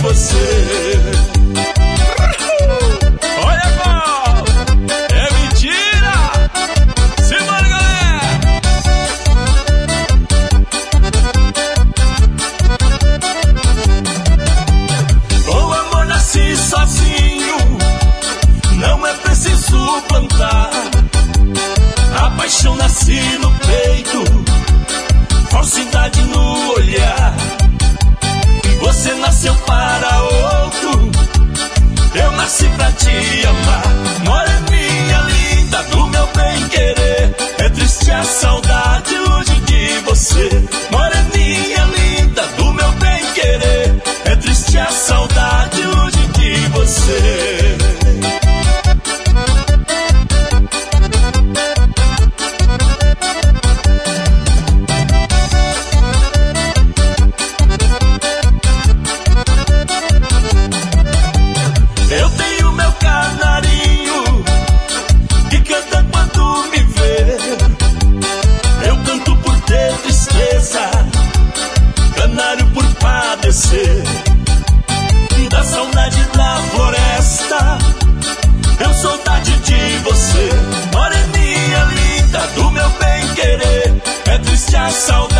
você. Olha, Val, é mentira. Simbora, galera. O amor nasce sozinho, não é preciso plantar. A paixão nasce no peito, falsidade no olhar. Você nasceu para outro, eu nasci pra te amar. Moreninha linda do meu bem querer, é triste a saudade longe de você. Moreninha linda do meu bem querer, é triste a saudade longe de você. Eu tenho meu canarinho que canta quando me vê. Eu canto por ter tristeza, canário por padecer da saudade da floresta. Eu saudade de você, moreninha linda do meu bem querer, é triste a saudade